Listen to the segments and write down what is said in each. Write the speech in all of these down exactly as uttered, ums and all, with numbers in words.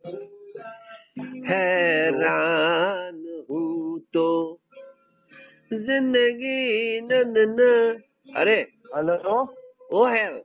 हैरान हूँ तो जिंदगी न न न। अरे hello. Oh hell.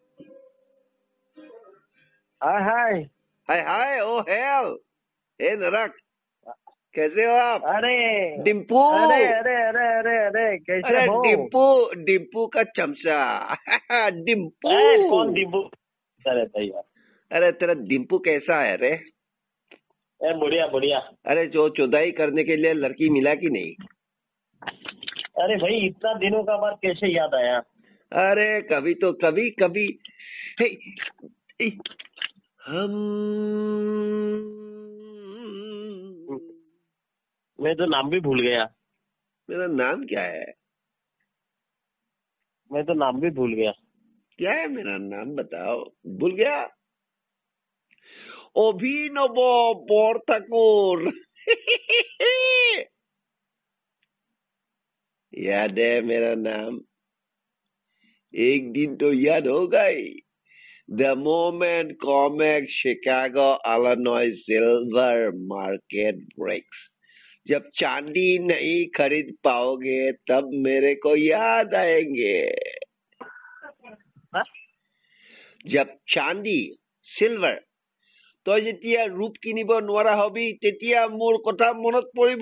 Hi hi hi hi oh hell. हे नरक, कैसे हो आप? अरे डिम्पू। अरे अरे अरे अरे अरे कैसे अरे हो? डिम्पू, डिम्पू का चमचा। डिम्पू। ए, कौन डिम्पू? अरे भैया, अरे तेरा डिम्पू कैसा है रे? ए बढ़िया बढ़िया। अरे जो चौदाई करने के लिए लड़की मिला कि नहीं? अरे भाई, इतना दिनों का बाद कैसे याद आया? अरे कभी तो कभी कभी हे, हे, हम मैं तो नाम भी भूल गया। मेरा नाम क्या है? मैं तो नाम भी भूल गया। क्या है मेरा नाम बताओ? भूल गया? अभिनव बरठाकुर। याद है मेरा नाम? एक दिन तो याद होगा ही। The moment COMEX Chicago Illinois silver market breaks, जब चांदी नहीं खरीद पाओगे तब मेरे को याद आएंगे। हाँ? जब चांदी सिल्वर तो যেতিয়া रूप किनिब নোৱাৰা হবি তেতিয়া মোৰ কথা মনত পৰিব।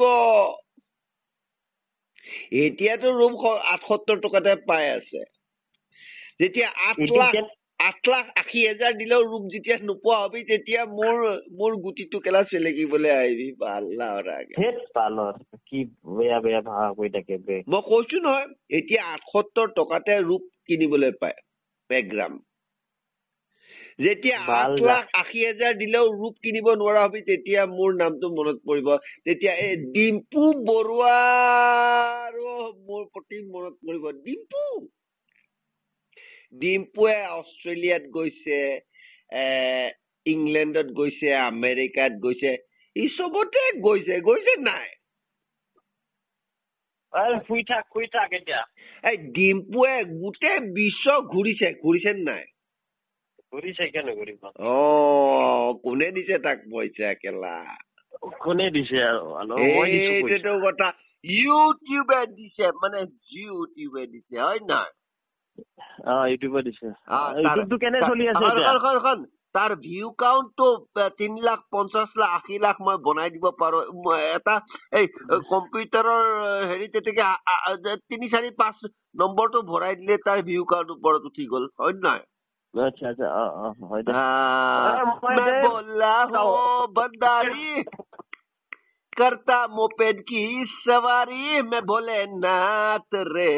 এতিয়াতো ৰূপ আঠসত্তৰ টকাতে পাই আছে। যেতিয়া আঠ এইটো লাখ কেন- আঠ লাখ আশী হাজাৰ দিলেও ৰূপ যেতিয়া নোপোৱা হবি তেতিয়া মোৰ মোৰ গুটিটো কেলা চেলেকিবলৈ আহিবি। ধেৎ পালৰ, কি বেয়া বেয়া ভাষা কৈ থাকে বে। মই কৈছো নহয়, এতিয়া আঠসত্তৰ টকাতে ৰূপ কিনিবলৈ পায় এক গ্ৰাম। যেতিয়া আঠ বাল লাখ আশী হাজাৰ দিলেও ৰূপ কিনিব নোৱাৰা হবি তেতিয়া মোৰ নামটো মনত পৰিব। তেতিয়া এই ডিম্পু বৰুৱাৰো মোৰ প্ৰতি মনত পৰিব। ডিম্পু ডিম্পুৱে অষ্ট্ৰেলিয়াত গৈছে, এ ইংলেণ্ডত গৈছে, আমেৰিকাত গৈছে, ই চবতে গৈছে। গৈছে নাই? আৰে শুই থাক শুই থাক এতিয়া। এই ডিম্পুৱে গোটেই বিশ্ব ঘূৰিছে। ঘূৰিছে নাই? ঘূৰিছে, কিয় নঘূৰিব? অ, কোনে দিছে তাক পইচা কেলা? কোনে দিছে আৰু? আলো, মই দিছো পইচা। এইটো কথা ইউটিউবে দিছে, মানে ইউটিউবে দিছে, হয় নাই? অ, ইউটিউবে দিছে। আহ, তাৰ- ইউটিউবটো কেনে চলি আছে তাৰ- এতিয়া? তাৰ- তাৰ- তাৰ- তাৰ ভিউ কাউণ্টটো তিনি লাখ পঞ্চাশ লাখ আশী লাখ মই বনাই দিব পাৰো। মই এটা এই কম্পিউটাৰৰ হেৰি তেনেকে আ- আ- তিনি চাৰি পাঁচ নম্বৰটো ভৰাই দিলে তাৰ ভিউ কাউণ্ট ওপৰত উঠি গ'ল, হয় নাই? আচ্ছা আচ্ছা, অ অ হয় দে। हाँ, अरे मैं मैं दे- बोला हूँ बंदारी करता मोपेड की सवारी, मैं भोलेनाथ रे,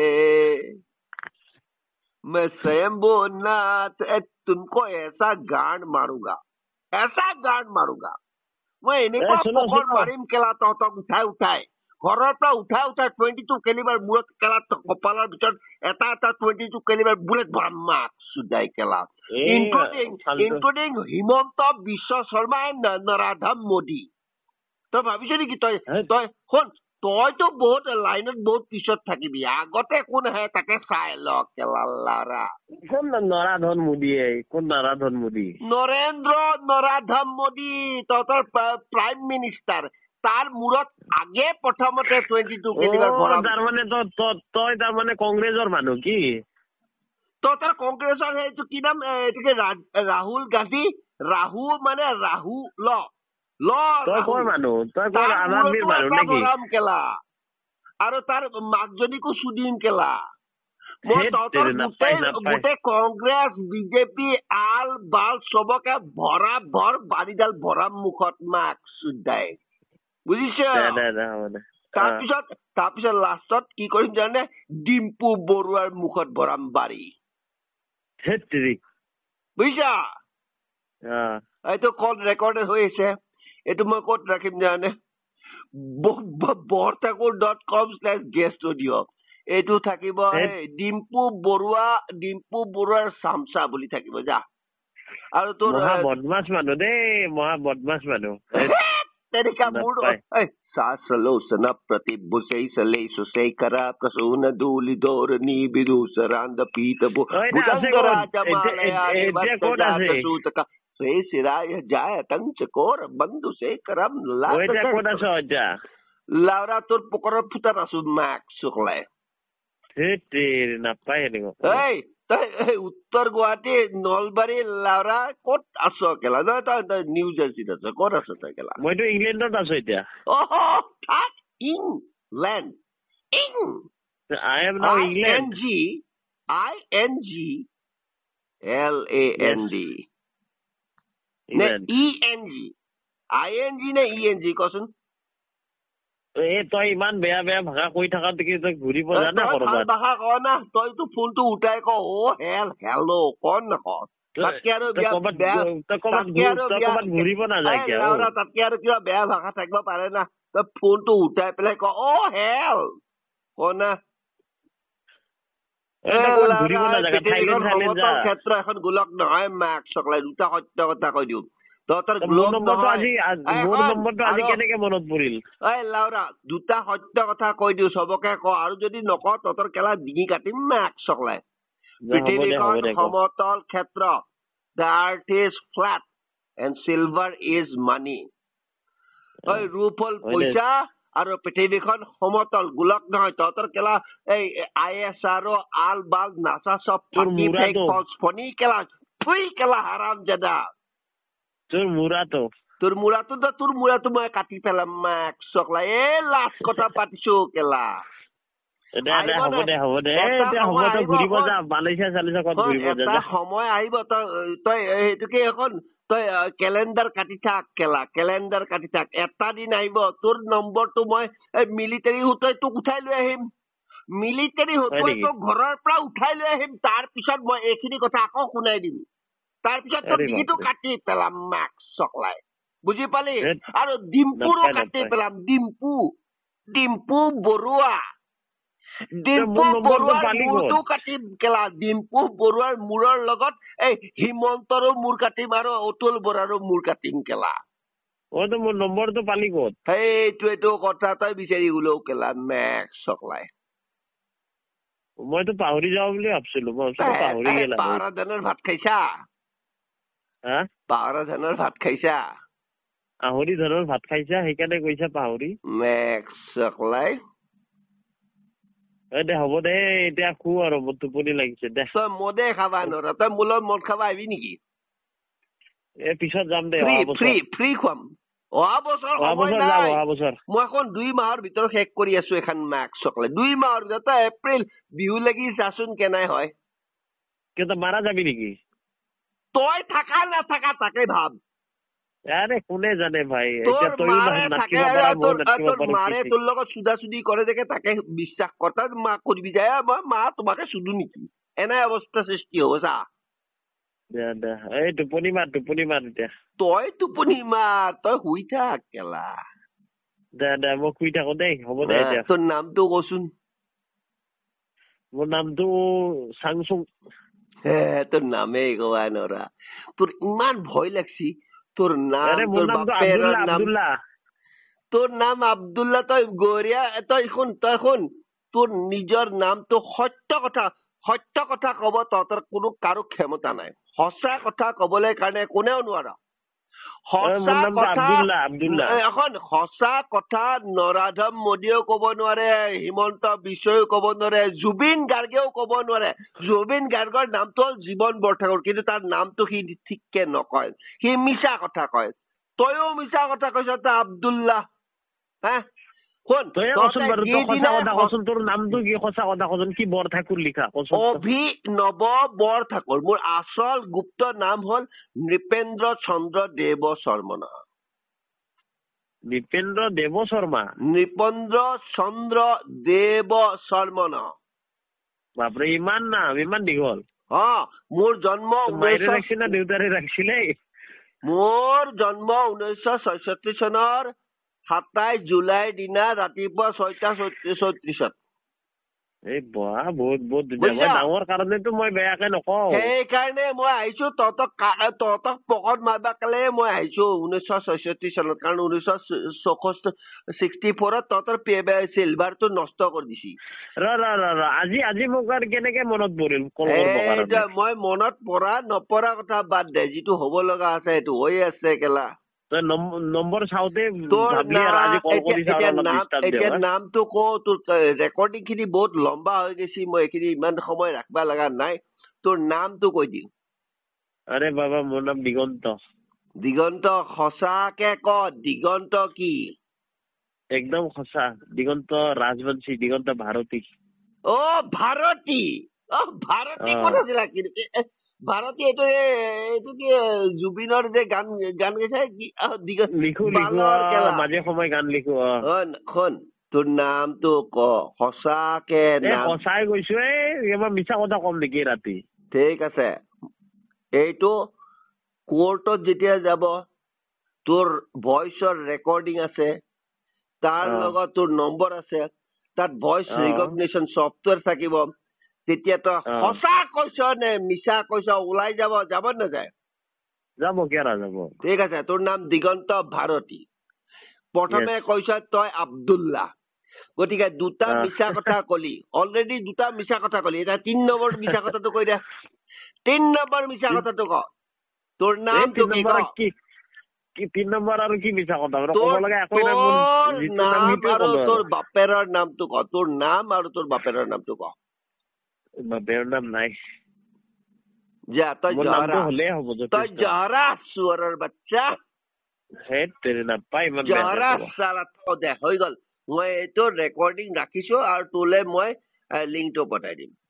मैं शंभुनाथ। ए, तुमको ऐसा गांड मारूंगा, ऐसा गांड मारूंगा। मैं এনেকুৱা ए, सुनो পকৰ सुनो মাৰিম কেলা তহঁতক উঠাই উঠাই ঘৰৰ পৰা উঠাই উঠাই টুৱেণ্টি টু কেলিবাৰ মূৰত কেলা কপালৰ ভিতৰত এটা এটা টুৱেণ্টি টু কেলিবাৰ বুলেট ভৰাম মাক সুদাই কেলা, ए, ইনক্লুডিং फालतू। ইনক্লুডিং হিমন্ত বিশ্ব শৰ্মা এণ্ড নৰাধম মোদী। তই ভাবিছ নেকি তই হে? তই শুন, তইতো বহুত লাইনত বহুত পিছত থাকিবি, আগতে কোন আহে তাকে চাই ল কেলা লাৰা। কোন নৰাধন মোদীয়ে? কোন নৰাধন মোদী? নৰেন্দ্ৰ নৰাধম মোদী, তহঁতৰ প্ৰাইম মিনিষ্টাৰ। তাৰ মূৰত আগে প্ৰথমতে টুৱেণ্টি টু অ, কেলিবাৰ ভৰাম। তাৰমানে তই তই- তই তাৰমানে কংগ্ৰেছৰ মানুহ কি? তহঁতৰ কংগ্ৰেছৰ সেইটো কি নাম, এইটোকে ৰা- ৰাহুল গান্ধী। ৰাহু মানে ৰাহু ল ল তই কৰ ৰাহুল। মানুহ? তই কৰ তাৰ আম আদমিৰ মূৰতো মানুহ এটা নেকি? ভৰাম কেলা, আৰু তাৰ মাকজনীকো চুদিম কেলা। মই ধেৎ তহঁতৰ তেৰি, নাপায় গোটেই নাপায়। গোটেই কংগ্ৰেছ বিজেপি আল বাল চবকে ভৰা ভৰ বাৰীডাল ভৰাম মুখত মাক চুদাই, বুজিছ? দে দে দে হ'ব দে। অ। তাৰপিছত তাৰপিছত লাষ্টত কি কৰিম জানে? ডিম্পু বৰুৱাৰ মুখত ভৰাম বাৰী, ধেৎ তেৰি। বুজিছা? অ। এইটো কল ৰেকৰ্ডেড হৈ আছে। এইটো মই ক'ত ৰাখিম জানে? Borthakur dot com slash guest audio'. এইটো থাকিব ধেৎ। এই ডিম্পু বৰুৱা ডিম্পু বৰুৱাৰ চামচা বুলি থাকিব যা। আৰু তোৰ মহা বদমাছ মানুহ দেই, মহা বদমাছ মানুহ। তেনেকা মোৰ নাপায়। Sasalosana Pratibusei Sale Susei Kara Prasuna Duli Dorani Bidu Saranda Pita Bu অ, এতিয়া আছে ক'ত? Budangara এতিয়া- Jamalaya এতিয়া- এতিয়া ক'ত আছে? Sutaka से सिराय जाय तंच कोर बंधु से करम ला ও এতিয়া ক'ত আছ এতিয়া লাউৰা তোৰ পকৰৰ ফুটাত আছো মাক চকলাই ধেৎ তেৰি নাপায় এনেকুৱা এই তই এই উত্তৰ গুৱাহাটী নলবাৰী লাউৰা ক'ত আছ কেলা তই তই তই নিউ জাৰ্চিত আছ ক'ত আছ তই কেলা মইতো ইংলেণ্ডত আছো এতিয়া অহ থাক ইংলেণ্ড ইং I am now I England N G I N G L A N D নে E N G I N G নে E N G কচোন এই তই ইমান বেয়া বেয়া ভাষা কৈ থকা দেখি তই ঘূৰিব জানা ভাল কৰবাত ভাষা ক না তইতো ফোনটো উঠাই ক অ হেল হেল্ল' কন নক তাতকে আৰু তই ক'ৰবাত তই ক'ৰবাত তই ক'ৰবাত ঘূৰিব নাযায় কিয় লাউৰা তাতকে আৰু কিবা বেয়া ভাষা থাকিব পাৰে না তই ফোনটো উঠাই পেলাই ক অ হেল ক না ঘূৰিব নাযায় থাইলেণ্ড থাইলেণ্ড যা ক্ষেত্ৰ এখন গোলক নহয় মাক চকলাই দুটা সত্য কথা কৈ দিওঁ মোৰ নম্বৰটো আজি মোৰ নম্বৰটো আজি কেনেকে মনত পৰিল এই লাউৰা দুটা সত্য কথা কৈ দিওঁ চবকে ক আৰু যদি নক তহঁতৰ কেলা ডিঙি কাটিম মাক চকলাই পৃথিৱীখন সমতল ক্ষেত্ৰ the earth is flat and silver is money ঐ ৰূপ হ'ল পইচা আৰু পৃথিৱীখন সমতল গোলক নহয় তহঁতৰ কেলা এই আই এছ আৰু আল বাল নাচা চব ফাঁকি ফেক ফলছ ফনি কেলা থুই কেলা হাৰাম জাদা তোৰ মূৰাটো তোৰ মূৰাটো তোৰ মূৰাটো মই কাটি পেলাম মাক চকলা এই লাষ্ট কথা পাতিছো কেলা হ'ব দে হ'ব দে এতিয়া হ'ব তই ঘূৰিব যা মালয়েছিয়া চালেছিয়া ক'ত ঘূৰিব যা এটা সময় আহিব তই তই সেইটোকে এখন তই কেলেণ্ডাৰ কাটি থাক কেলা কেলেণ্ডাৰ কাটি থাক এটা দিন আহিব তোৰ নম্বৰটো মই মিলিটাৰী হোটেল তোক উঠাই লৈ আহিম মিলিটাৰী হোটেল তোক ঘৰৰ পৰা উঠাই লৈ আহিম তাৰপিছত মই এইখিনি কথা আকৌ শুনাই দিম তাৰপিছত তোৰ ডিঙিটো কাটি পেলাম মাক চকলাই বুজি পালি আৰু ডিম্পুৰো কাটি পেলাম ডিম্পু ডিম্পু বৰুৱা ডিম্পু বৰুৱাৰ মূৰটো কাটিম কেলা ডিম্পু বৰুৱাৰ মূৰৰ লগত এই হিমন্তৰো মূৰ কাটিম আৰু অতুল বৰাৰো মূৰ কাটিম কেলা অ তো মোৰ নম্বৰটো পালি ক'ত সেইটোৱেটো কথা তই বিচাৰি গ'লেও কেলা মেক চকলাই মইতো পাহৰি যাওঁ বুলি ভাবছিলো মই পাহৰি গেলা পাহৰা ধানৰ ভাত খাইছা হা পাহৰা ধানৰ ভাত খাইছা আহৰি ধানৰ ভাত খাইছা সেইকাৰণে কৈছা পাহৰি মেক চকলাই দে হ'ব দে এতিয়া খু আৰু মোৰ টোপনি লাগিছে দে তই মদে খাবা নৰা তই মোৰ লগত মদ খাবা আহিবি নেকি এ পিছত যাম দে ফ্ৰী ফ্ৰী খুৱাম অহা বছৰ মই এখন দুই মাহৰ ভিতৰত শেষ কৰি আছো এখন মাক চকলাই দুই মাহৰ ভিতৰত তই এপ্ৰিল বিহু লাগি চাচোন কেনাই হয় কিন্তু মাৰা যাবি নেকি তই থাকা নাথাকা তাকে ভাব আরে কোনে জানে ভাই তোর মাৰে তোৰ লগত চুদা চুদি কৰে দেখে তাকে বিশ্বাস কৰ তই মা কৰিবি যায় মই মা তোমাকে চুদু নেকি এনে অৱস্থা সৃষ্টি হ'ব চা এই টোপনি মাৰ টোপনি মাৰ এতিয়া তই টোপনি মাৰ তই শুই থাক কেলা দে দে মই শুই থাকো দেই হ'ব দে এতিয়া তোৰ নামটো কচোন মোৰ নামটো চাংচুং তোৰ নামেই কোৱা নৰা তোৰ ইমান ভয় লাগছি তোৰ নাম তোৰ বাপেৰ নাম তোৰ নাম আব্দুল্লাহ তই গৰিয়া তই শুন তই শুন তোৰ নিজৰ নামটো সত্য কথা সত্য কথা কব তহঁতৰ কোনো কাৰো ক্ষমতা নাই সঁচা কথা কবলৈ কাৰণে কোনেও নোৱাৰা সঁচা কথা এখন সঁচা কথা নৰাধম মোদীয়েও কব নোৱাৰে হিমন্ত বিশ্বও কব নোৱাৰে জুবিন গাৰ্গেও কব নোৱাৰে জুবিন গাৰ্গৰ নামটো হ'ল জীৱন বৰঠাকুৰ কিন্তু তাৰ নামটো সি ঠিককে নকয় সি মিছা কথা কয় তইও মিছা কথা কৈছ তই আব্দুল্লাহ হা অভিনৱ বৰঠাকুৰ মোৰ আচল গুপ্ত নাম হল নৃপেন্দ্ৰ চন্দ্ৰ দেৱ শৰ্মা নৃপেন্দ্ৰ দেৱ শৰ্মা নৃপেন্দ্ৰ চন্দ্ৰ দেৱ শৰ্মা বাপৰে ইমান নাম ইমান দীঘল অ মোৰ জন্ম দেউতাৰে ৰাখিছিলে মোৰ জন্ম ঊনৈছশ ছয়ষষ্ঠি চনৰ সাতাইশ জুলাইৰ দিনা ৰাতিপুৱা ছয়টা ছয়ত্ৰিশত এই বহা বহুত বহুত ধুনীয়া মই ডাঙৰ কাৰণেতো মই বেয়াকে নকওঁ সেইকাৰণে মই আহিছো তহঁতক তহঁতক পকত মাৰবা কালে মই আহিছো ঊনৈছশ ছয়ষষ্ঠি চনত কাৰণ ঊনৈছশ চৌষষ্ঠি ছিক্সটি ফ'ৰত তহঁতৰ চিলভাৰটো নষ্ট কৰি দিছি ৰ ৰ ৰ ৰ আজি আজি মোক আৰু কেনেকে মনত পৰিল মই মনত পৰা নপৰা কথা বাদ দে যিটো হ'ব লগা আছে সেইটো হৈ আছে কেলা তই নম্বৰ চাওঁতে এতিয়া নামটো ক তোৰ ৰেকৰ্ডিং খিনি বহুত লম্বা হৈ গৈছি মই এইখিনি ইমান সময় ৰাখবা লগা নাই তোৰ নামটো কৈ দিম আৰে বাবা মোৰ নাম দিগন্ত দিগন্ত সঁচাকে ক দিগন্ত কি একদম সঁচা দিগন্ত ৰাজবংশী দিগন্ত ভাৰতী অ ভাৰতী অ ভাৰতী কোন আছিলা ভাৰতী এইটো এইটো কি জুবিনৰ যে গান গান গাইছে লিখো মাজে সময় গান লিখো শুন তোৰ নামটো ক সঁচাকে সঁচাই কৈছো এই মিছা কথা কম নেকি ৰাতি ঠিক আছে এইটো কোৰ্টত যেতিয়া যাব তোৰ ভইচৰ ৰেকৰ্ডিং আছে তাৰ লগত তোৰ নম্বৰ আছে তাত ভইচ ৰিকগনিশ্যন ছফ্টৱেৰ থাকিব তেতিয়া তই সঁচা কৈছ নে মিছা কৈছ ওলাই যাব যাব নাযায় যাব কিয় নাযাব ঠিক আছে তোৰ নাম দিগন্ত ভাৰতী প্ৰথমে কৈছ তই আব্দুল্লাহ গতিকে দুটা মিছা কথা কলি অলৰেডি দুটা মিছা কথা কলি এতিয়া তিন নম্বৰ মিছা কথাটো কৈ দে তিন নম্বৰ মিছা কথাটো ক তোৰ নামটো কি ক তিন নম্বৰ আৰু কি মিছা কথা তোৰ বাপেৰৰ নামটো ক তোৰ নাম আৰু তোৰ বাপেৰৰ নামটো ক বাপেৰৰ নাম নাই যা তই জহৰা তই জহৰা চুৱাৰৰ বাচ্চা জহৰা চালা থ দে হৈ গল মই এইটো ৰেকৰ্ডিং ৰাখিছো আৰু তোলে মই লিংকটো পঠাই দিম